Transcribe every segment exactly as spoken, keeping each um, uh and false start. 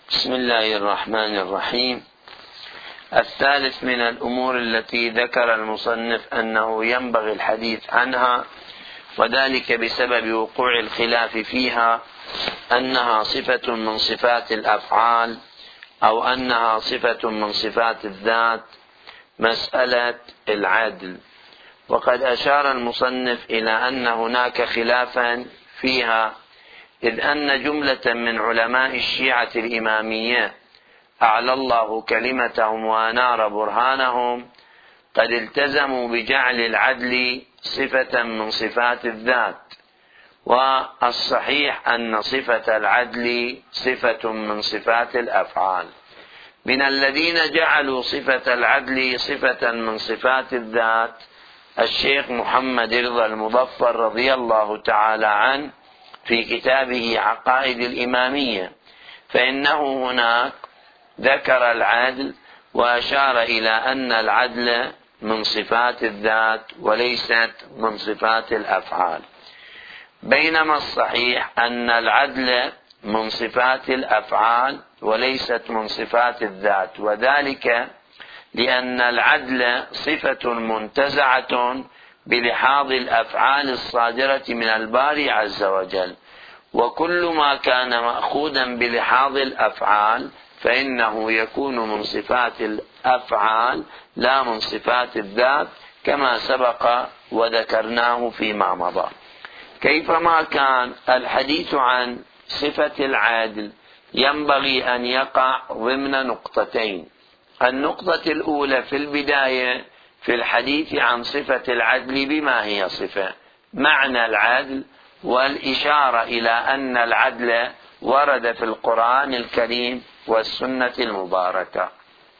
بسم الله الرحمن الرحيم. الثالث من الأمور التي ذكر المصنف أنه ينبغي الحديث عنها، وذلك بسبب وقوع الخلاف فيها، أنها صفة من صفات الأفعال أو أنها صفة من صفات الذات، مسألة العدل. وقد أشار المصنف إلى أن هناك خلافا فيها، إذ أن جملة من علماء الشيعة الإمامية أعلى الله كلمتهم وأنار برهانهم قد التزموا بجعل العدل صفة من صفات الذات، والصحيح أن صفة العدل صفة من صفات الأفعال. من الذين جعلوا صفة العدل صفة من صفات الذات الشيخ محمد رضا المظفر رضي الله تعالى عنه في كتابه عقائد الإمامية، فإنه هناك ذكر العدل وأشار إلى أن العدل من صفات الذات وليست من صفات الأفعال، بينما الصحيح أن العدل من صفات الأفعال وليست من صفات الذات، وذلك لأن العدل صفة منتزعة بلحاظ الأفعال الصادرة من الباري عز وجل، وكل ما كان مأخوذا بلحاظ الأفعال فإنه يكون من صفات الأفعال لا من صفات الذات، كما سبق وذكرناه فيما مضى. كيفما كان الحديث عن صفة العدل ينبغي أن يقع ضمن نقطتين. النقطة الأولى في البداية في الحديث عن صفة العدل بما هي صفة، معنى العدل، والإشارة إلى أن العدل ورد في القرآن الكريم والسنة المباركة.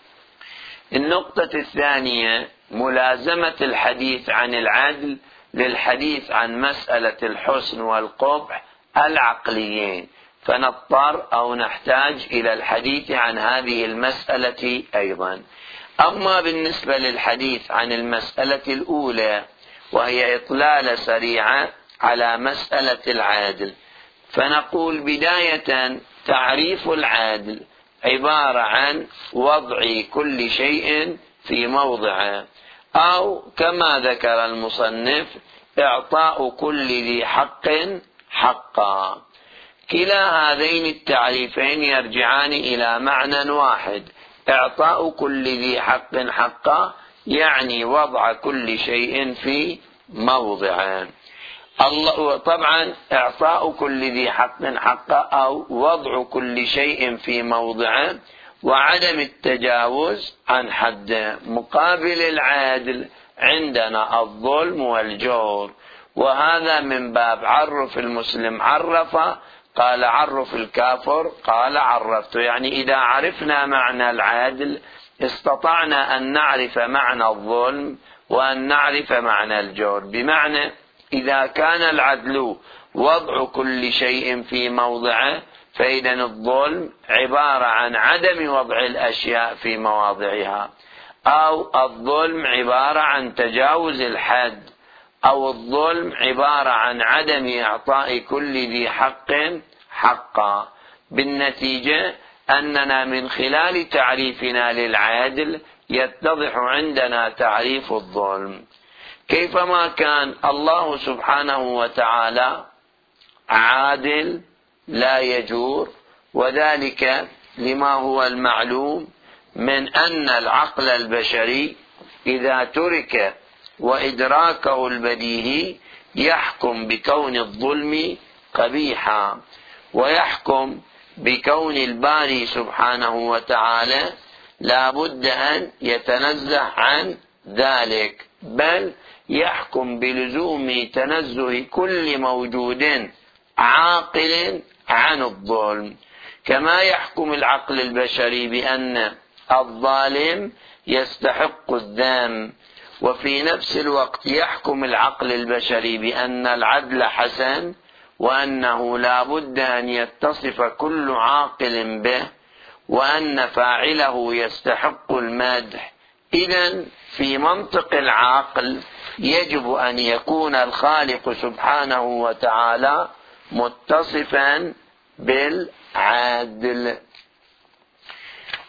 النقطة الثانية ملازمة الحديث عن العدل للحديث عن مسألة الحسن والقبح العقليين، فنضطر أو نحتاج إلى الحديث عن هذه المسألة أيضا. أما بالنسبة للحديث عن المسألة الأولى وهي إطلالة سريعة على مسألة العدل، فنقول بداية تعريف العدل عبارة عن وضع كل شيء في موضعه، أو كما ذكر المصنف إعطاء كل ذي حق حقا. كلا هذين التعريفين يرجعان إلى معنى واحد، إعطاء كل ذي حق حقا يعني وضع كل شيء في موضعه. الله طبعا إعطاء كل ذي حق حقا أو وضع كل شيء في موضعه وعدم التجاوز عن حده. مقابل العدل عندنا الظلم والجور، وهذا من باب عرف المسلم عرف قال عرف الكافر قال عرفت، يعني إذا عرفنا معنى العدل استطعنا أن نعرف معنى الظلم وأن نعرف معنى الجور. بمعنى إذا كان العدل وضع كل شيء في موضعه، فإذا الظلم عبارة عن عدم وضع الأشياء في مواضعها، أو الظلم عبارة عن تجاوز الحد، أو الظلم عبارة عن عدم إعطاء كل ذي حق حقا. بالنتيجة أننا من خلال تعريفنا للعدل يتضح عندنا تعريف الظلم. كيفما كان الله سبحانه وتعالى عادل لا يجور، وذلك لما هو المعلوم من أن العقل البشري إذا ترك وإدراكه البديهي يحكم بكون الظلم قبيحا، ويحكم بكون الباري سبحانه وتعالى لا بد أن يتنزه عن ذلك، بل يحكم بلزوم تنزه كل موجود عاقل عن الظلم، كما يحكم العقل البشري بأن الظالم يستحق الذم، وفي نفس الوقت يحكم العقل البشري بأن العدل حسن وأنه لا بد أن يتصف كل عاقل به، وأن فاعله يستحق المدح. إذن في منطق العقل يجب أن يكون الخالق سبحانه وتعالى متصفا بالعدل.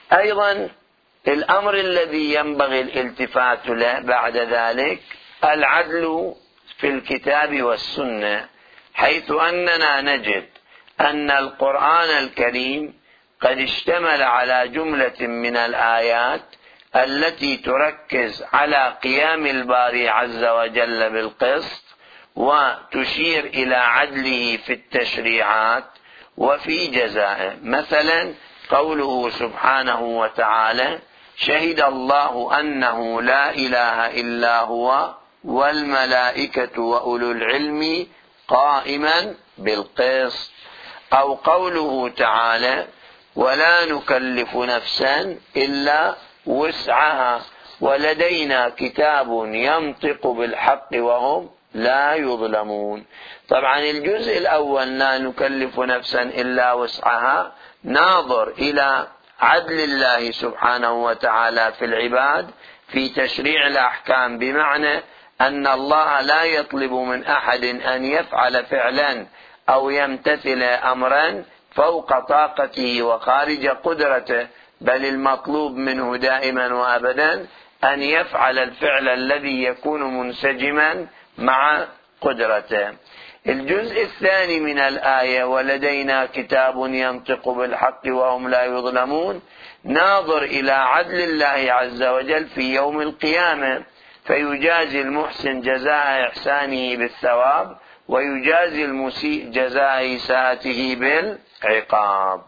أيضا الأمر الذي ينبغي الالتفات له بعد ذلك العدل في الكتاب والسنة، حيث أننا نجد أن القرآن الكريم قد اشتمل على جملة من الآيات التي تركز على قيام الباري عز وجل بالقسط، وتشير إلى عدله في التشريعات وفي جزائه. مثلا قوله سبحانه وتعالى: شهد الله أنه لا إله إلا هو والملائكة وأولو العلم قائما بالقسط. أو قوله تعالى: ولا نكلف نفسا إلا وسعها ولدينا كتاب ينطق بالحق وهم لا يظلمون. طبعا الجزء الأول لا نكلف نفسا إلا وسعها ناظر إلى عدل الله سبحانه وتعالى في العباد في تشريع الأحكام، بمعنى أن الله لا يطلب من أحد أن يفعل فعلا أو يمتثل أمرا فوق طاقته وخارج قدرته، بل المطلوب منه دائما وأبدا أن يفعل الفعل الذي يكون منسجما مع قدرته. الجزء الثاني من الآية: ولدينا كتاب ينطق بالحق وهم لا يظلمون، ناظر إلى عدل الله عز وجل في يوم القيامة، فيجازي المحسن جزاء إحسانه بالثواب ويجازي المسيء جزاء إساءته بالعقاب.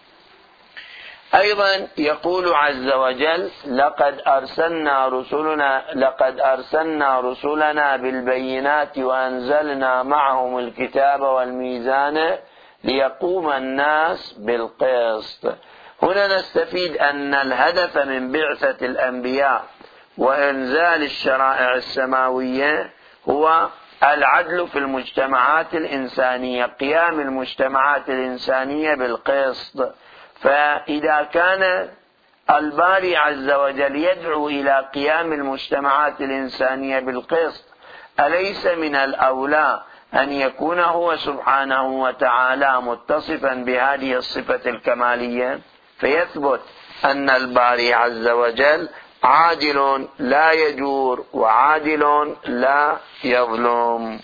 أيضا يقول عز وجل: لقد أرسلنا رسلنا لقد أرسلنا رسلنا بالبينات وأنزلنا معهم الكتاب والميزان ليقوم الناس بالقسط. هنا نستفيد أن الهدف من بعثة الأنبياء وإنزال الشرائع السماوية هو العدل في المجتمعات الإنسانية، قيام المجتمعات الإنسانية بالقسط. فإذا كان الباري عز وجل يدعو إلى قيام المجتمعات الإنسانية بالقسط، أليس من الأولى أن يكون هو سبحانه وتعالى متصفا بهذه الصفة الكمالية، فيثبت أن الباري عز وجل عادل لا يجور وعادل لا يظلم.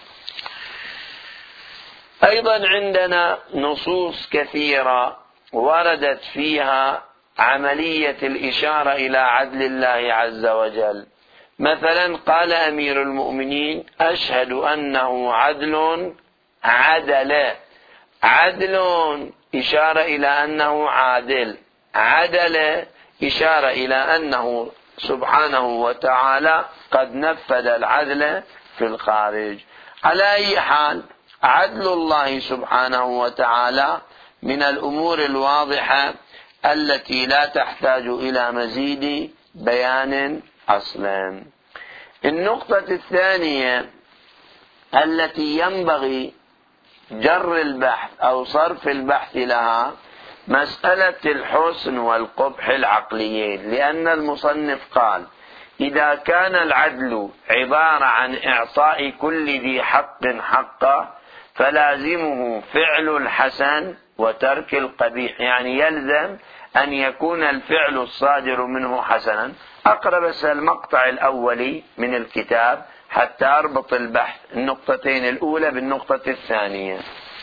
أيضا عندنا نصوص كثيرة وردت فيها عملية الإشارة إلى عدل الله عز وجل. مثلا قال أمير المؤمنين: أشهد أنه عدل عدل. عدل إشارة إلى أنه عادل، عدل إشارة إلى أنه سبحانه وتعالى قد نفذ العدل في الخارج. على أي حال، عدل الله سبحانه وتعالى من الأمور الواضحة التي لا تحتاج إلى مزيد بيان أصلا. النقطة الثانية التي ينبغي جر البحث أو صرف البحث لها مسألة الحسن والقبح العقليين، لأن المصنف قال: إذا كان العدل عبارة عن إعطاء كل ذي حق حقه فلازمه فعل الحسن وترك القبيح، يعني يلزم أن يكون الفعل الصادر منه حسنا. أقرأ بس المقطع الأولي من الكتاب حتى أربط البحث النقطتين الأولى بالنقطة الثانية.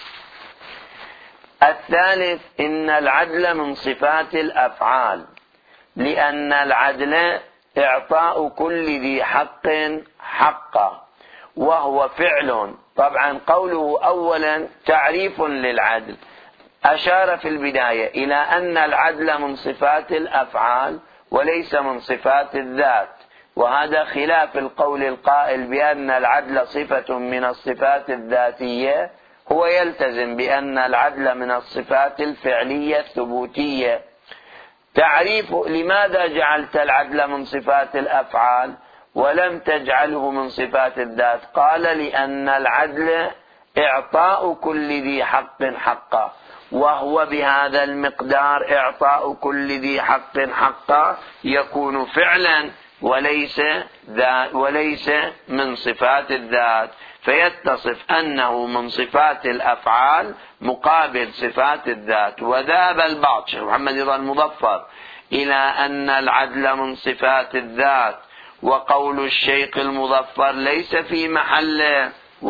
الثالث: إن العدل من صفات الأفعال، لأن العدل إعطاء كل ذي حق حقه وهو فعل. طبعا قوله أولا تعريف للعدل، أشار في البداية إلى أن العدل من صفات الأفعال وليس من صفات الذات، وهذا خلاف القول القائل بأن العدل صفة من الصفات الذاتية، هو يلتزم بأن العدل من الصفات الفعلية الثبوتية. تعريف: لماذا جعلت العدل من صفات الأفعال ولم تجعله من صفات الذات؟ قال: لأن العدل إعطاء كل ذي حق حقه، وهو بهذا المقدار إعطاء كل ذي حق حقه يكون فعلا وليس وليس من صفات الذات، فيتصف أنه من صفات الأفعال مقابل صفات الذات. وذهب البعض، شيخ محمد رضا المظفر، إلى أن العدل من صفات الذات، وقول الشيخ المظفر ليس في محله،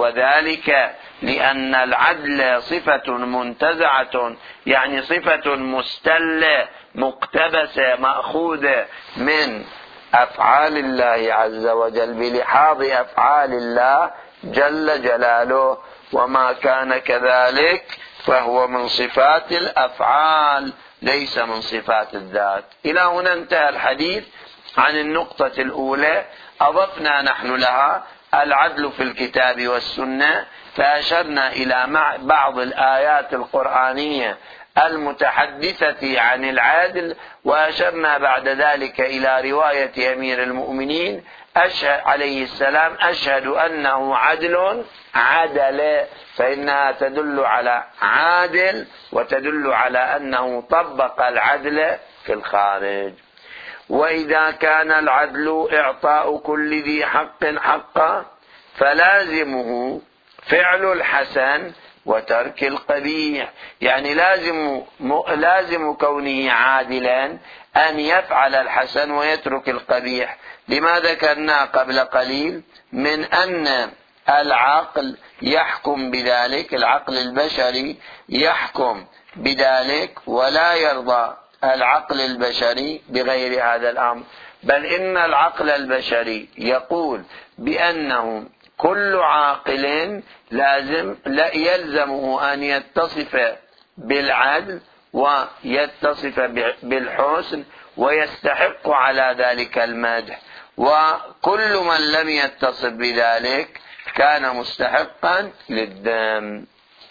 وذلك لأن العدل صفة منتزعة، يعني صفة مستلة مقتبسة مأخوذة من أفعال الله عز وجل بلحاظ أفعال الله جل جلاله، وما كان كذلك فهو من صفات الأفعال ليس من صفات الذات. إلى هنا انتهى الحديث عن النقطة الأولى، أضفنا نحن لها العدل في الكتاب والسنة، فأشرنا إلى بعض الآيات القرآنية المتحدثة عن العدل، وأشرنا بعد ذلك إلى رواية أمير المؤمنين أشهد عليه السلام: أشهد أنه عدل عدل، فإنها تدل على عادل وتدل على أنه طبق العدل في الخارج. وإذا كان العدل إعطاء كل ذي حق حقه، فلازمه فعل الحسن وترك القبيح، يعني لازم لازم كونه عادلا أن يفعل الحسن ويترك القبيح، لما ذكرنا قبل قليل من أن العقل يحكم بذلك، العقل البشري يحكم بذلك، ولا يرضى العقل البشري بغير هذا الأمر، بل إن العقل البشري يقول بأنه كل عاقل لازم لا يلزمه أن يتصف بالعدل ويتصف بالحسن ويستحق على ذلك المدح، وكل من لم يتصف بذلك كان مستحقا للذم.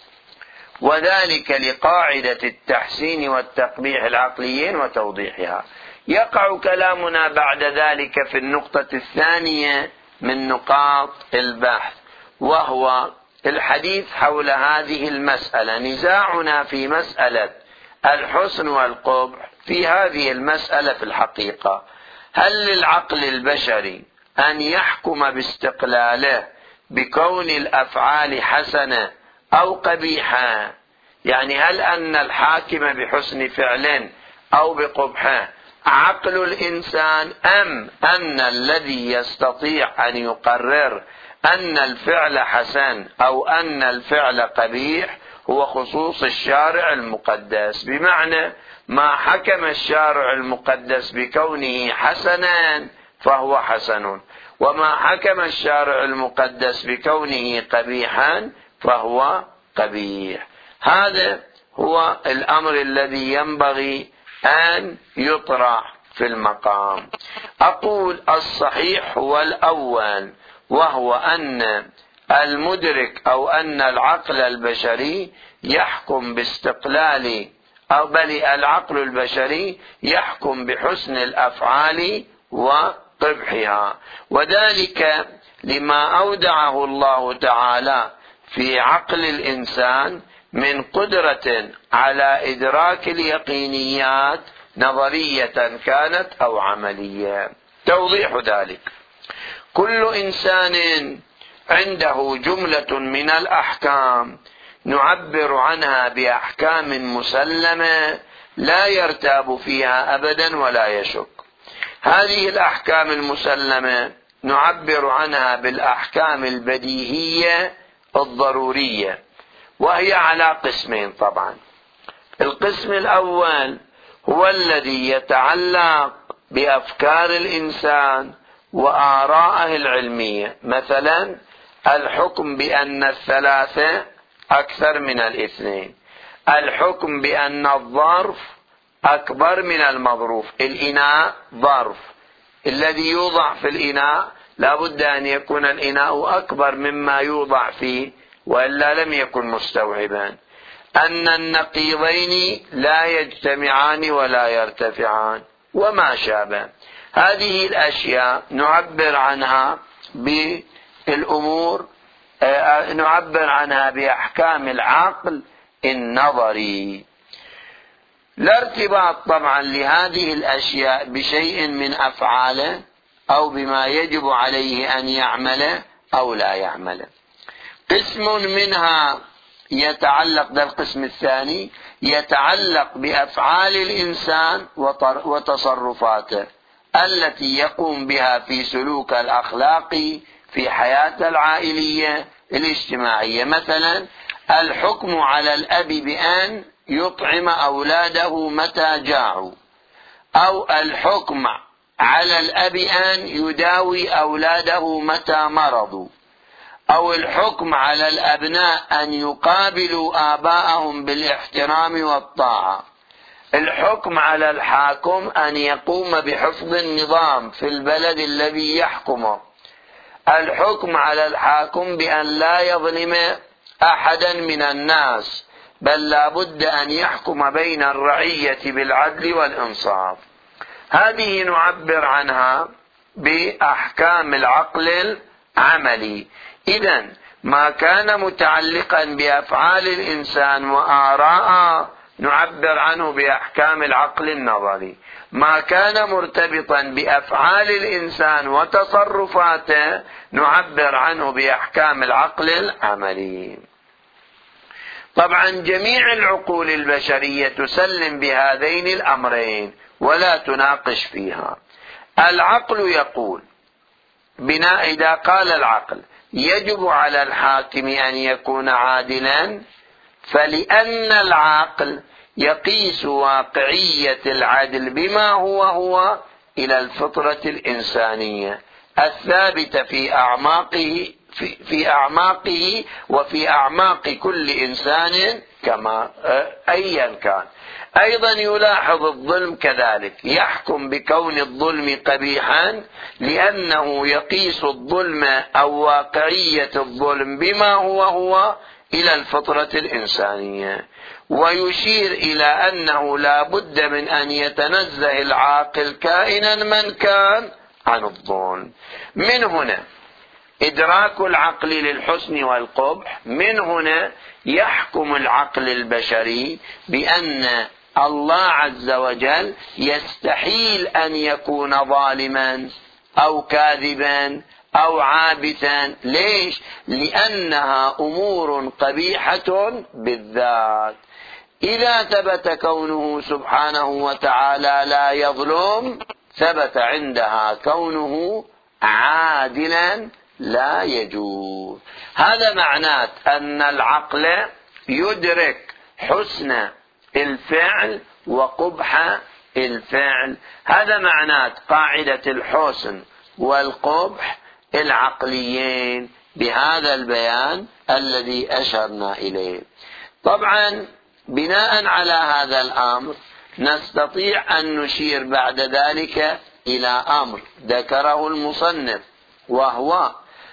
وذلك لقاعدة التحسين والتقبيح العقليين وتوضيحها. يقع كلامنا بعد ذلك في النقطة الثانية من نقاط البحث، وهو الحديث حول هذه المسألة. نزاعنا في مسألة الحسن والقبح في هذه المسألة في الحقيقة: هل للعقل البشري أن يحكم باستقلاله بكون الأفعال حسنة أو قبيحة؟ يعني هل أن الحاكم بحسن فعل أو بقبحه عقل الإنسان، أم أن الذي يستطيع أن يقرر أن الفعل حسن أو أن الفعل قبيح هو خصوص الشارع المقدس؟ بمعنى ما حكم الشارع المقدس بكونه حسنا فهو حسن، وما حكم الشارع المقدس بكونه قبيحا فهو قبيح. هذا هو الأمر الذي ينبغي أن يطرح في المقام. أقول الصحيح هو الأول، وهو أن المدرك أو أن العقل البشري يحكم باستقلال، أو بل العقل البشري يحكم بحسن الأفعال وقبحها، وذلك لما أودعه الله تعالى في عقل الإنسان من قدرة على إدراك اليقينيات نظرية كانت أو عملية. توضيح ذلك: كل إنسان عنده جملة من الأحكام نعبر عنها بأحكام مسلمة لا يرتاب فيها أبدا ولا يشك. هذه الأحكام المسلمة نعبر عنها بالأحكام البديهية الضرورية، وهي على قسمين طبعا. القسم الأول هو الذي يتعلق بأفكار الإنسان وآراءه العلمية، مثلا الحكم بأن الثلاثة أكثر من الاثنين، الحكم بأن الظرف أكبر من المظروف. الإناء ظرف، الذي يوضع في الإناء لابد أن يكون الإناء أكبر مما يوضع فيه، وإلا لم يكن مستوعبا. أن النقيضين لا يجتمعان ولا يرتفعان، وما شابه. هذه الأشياء نعبر عنها بالأمور، نعبر عنها بأحكام العقل النظري. لا ارتباط طبعا لهذه الأشياء بشيء من أفعاله أو بما يجب عليه أن يعمل أو لا يعمل. قسم منها يتعلق، ده القسم الثاني، يتعلق بأفعال الإنسان وتصرفاته التي يقوم بها في سلوك الأخلاقي في حياته العائلية الاجتماعية. مثلا الحكم على الأب بأن يطعم أولاده متى جاعوا، أو الحكم على الأب أن يداوي أولاده متى مرضوا، أو الحكم على الأبناء أن يقابلوا آباءهم بالاحترام والطاعة، الحكم على الحاكم أن يقوم بحفظ النظام في البلد الذي يحكمه، الحكم على الحاكم بأن لا يظلم أحدا من الناس، بل لا بد أن يحكم بين الرعية بالعدل والإنصاف. هذه نعبر عنها بأحكام العقل العملي. إذن ما كان متعلقا بأفعال الإنسان وآراءه نعبر عنه بأحكام العقل النظري، ما كان مرتبطا بأفعال الإنسان وتصرفاته نعبر عنه بأحكام العقل العملي. طبعا جميع العقول البشرية تسلم بهذين الأمرين ولا تناقش فيها. العقل يقول بناء، إذا قال العقل يجب على الحاكم أن يكون عادلا، فلأن العقل يقيس واقعية العدل بما هو هو إلى الفطرة الإنسانية الثابتة في أعماقه في, في أعماقه وفي أعماق كل إنسان كما أيا كان. أيضا يلاحظ الظلم كذلك، يحكم بكون الظلم قبيحا لأنه يقيس الظلم أو واقعية الظلم بما هو هو إلى الفطرة الإنسانية، ويشير إلى أنه لا بد من أن يتنزه العاقل كائنا من كان عن الظلم. من هنا إدراك العقل للحسن والقبح، من هنا يحكم العقل البشري بأن الله عز وجل يستحيل أن يكون ظالما أو كاذبا أو عابثا. ليش؟ لأنها أمور قبيحة بالذات. إذا ثبت كونه سبحانه وتعالى لا يظلم، ثبت عندها كونه عادلا لا يجوز. هذا معناه أن العقل يدرك حسن الفعل وقبح الفعل. هذا معناه قاعدة الحسن والقبح العقليين بهذا البيان الذي أشرنا إليه. طبعا بناء على هذا الأمر نستطيع أن نشير بعد ذلك إلى أمر ذكره المصنف، وهو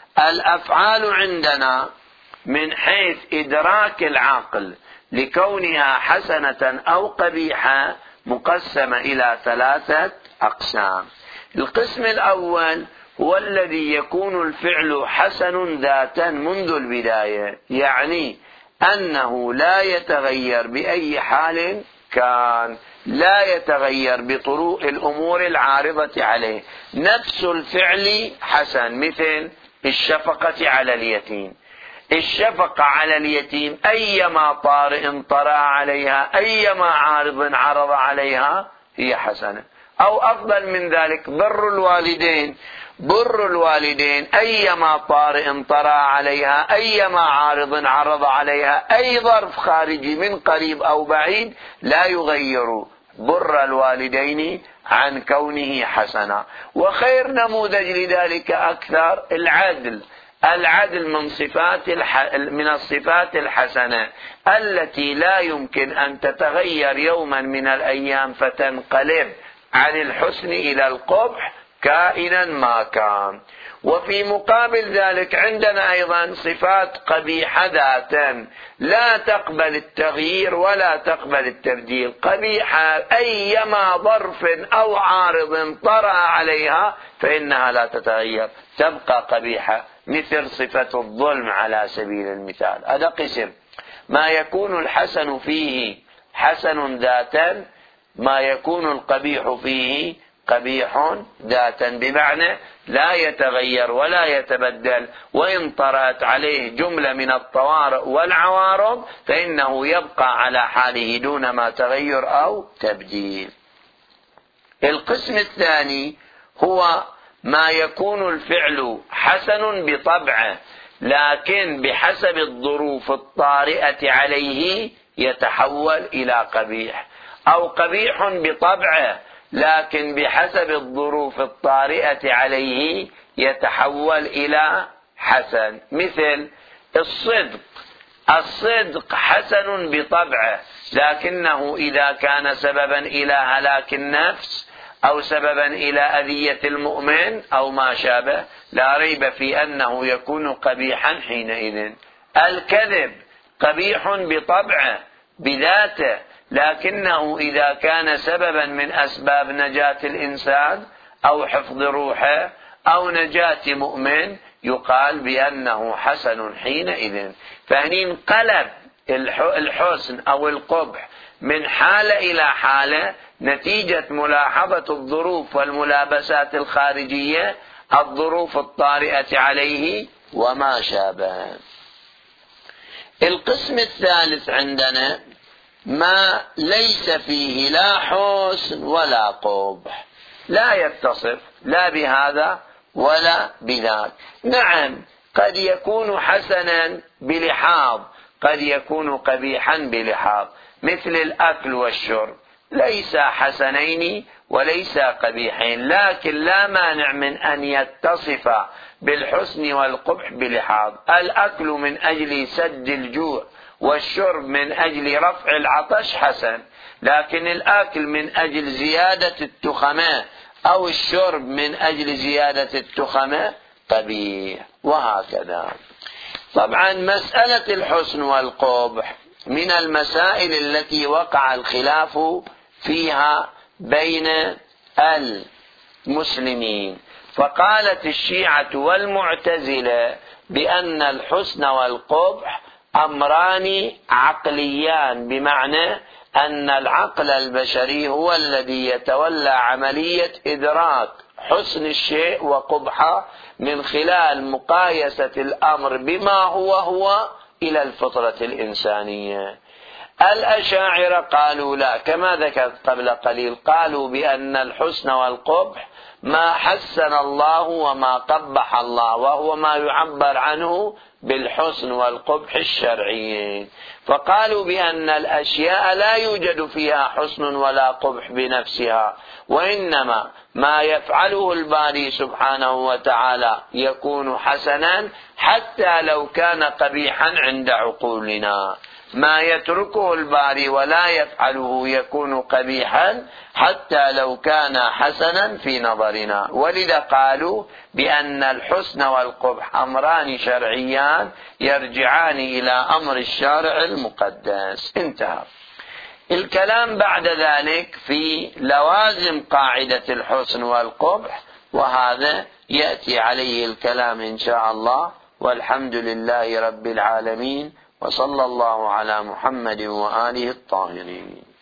الأفعال عندنا من حيث إدراك العقل لكونها حسنة أو قبيحة مقسمة إلى ثلاثة أقسام. القسم الأول هو الذي يكون الفعل حسن ذاتا منذ البداية، يعني أنه لا يتغير بأي حال كان، لا يتغير بطروء الأمور العارضة عليه. نفس الفعل حسن، مثل الشفقة على اليتيم. الشفقة على اليتيم أيما طارئ طرأ عليها، أيما عارض عرض عليها هي حسنة. أو أفضل من ذلك بر الوالدين، بر الوالدين أيما طارئ طرأ عليها، أيما عارض عرض عليها، أي ظرف خارجي من قريب أو بعيد لا يغير بر الوالدين عن كونه حسنا. وخير نموذج لذلك أكثر العدل. العدل من صفات الح... من الصفات الحسنة التي لا يمكن أن تتغير يوما من الأيام فتنقلب عن الحسن إلى القبح كائنا ما كان. وفي مقابل ذلك عندنا أيضا صفات قبيحة ذاتا لا تقبل التغيير ولا تقبل التبديل. قبيحة أيما ظرف أو عارض طرأ عليها فإنها لا تتغير، تبقى قبيحة، مثل صفة الظلم على سبيل المثال. هذا قسم. ما يكون الحسن فيه حسن ذاتا، ما يكون القبيح فيه قبيح ذاتا، بمعنى لا يتغير ولا يتبدل، وإن طرأت عليه جملة من الطوارئ والعوارض فإنه يبقى على حاله دون ما تغير أو تبديل. القسم الثاني هو ما يكون الفعل حسن بطبعه، لكن بحسب الظروف الطارئة عليه يتحول إلى قبيح، أو قبيح بطبعه لكن بحسب الظروف الطارئة عليه يتحول إلى حسن. مثل الصدق، الصدق حسن بطبعه، لكنه إذا كان سببا إلى هلاك النفس أو سببا إلى أذية المؤمن أو ما شابه لا ريب في أنه يكون قبيحا حينئذ. الكذب قبيح بطبعه بذاته، لكنه إذا كان سببا من أسباب نجاة الإنسان أو حفظ روحه أو نجاة مؤمن يقال بأنه حسن حينئذ. فهني انقلب الحسن أو القبح من حالة إلى حالة نتيجة ملاحظة الظروف والملابسات الخارجية، الظروف الطارئة عليه وما شابه. القسم الثالث عندنا ما ليس فيه لا حسن ولا قبح، لا يتصف لا بهذا ولا بذاك. نعم قد يكون حسنا بلحاظ، قد يكون قبيحا بلحاظ، مثل الأكل والشرب ليس حسنين وليس قبيحين، لكن لا مانع من أن يتصف بالحسن والقبح بلحاظ. الأكل من أجل سد الجوع والشرب من أجل رفع العطش حسن، لكن الأكل من أجل زيادة التخمة أو الشرب من أجل زيادة التخمة قبيح، وهكذا. طبعا مسألة الحسن والقبح من المسائل التي وقع الخلاف فيها بين المسلمين، فقالت الشيعة والمعتزلة بأن الحسن والقبح أمران عقليان، بمعنى أن العقل البشري هو الذي يتولى عملية إدراك حسن الشيء وقبحه من خلال مقايسة الأمر بما هو هو إلى الفطرة الإنسانية. الأشاعرة قالوا لا، كما ذكرت قبل قليل، قالوا بأن الحسن والقبح ما حسن الله وما قبح الله، وهو ما يعبر عنه بالحسن والقبح الشرعيين. فقالوا بأن الأشياء لا يوجد فيها حسن ولا قبح بنفسها، وإنما ما يفعله الباري سبحانه وتعالى يكون حسنا حتى لو كان قبيحا عند عقولنا، ما يتركه الباري ولا يفعله يكون قبيحا حتى لو كان حسنا في نظرنا. ولذا قالوا بأن الحسن والقبح أمران شرعيان يرجعان إلى أمر الشارع المقدس. انتهى الكلام بعد ذلك في لوازم قاعدة الحسن والقبح، وهذا يأتي عليه الكلام إن شاء الله. والحمد لله رب العالمين، وصلى الله على محمد وآله الطاهرين.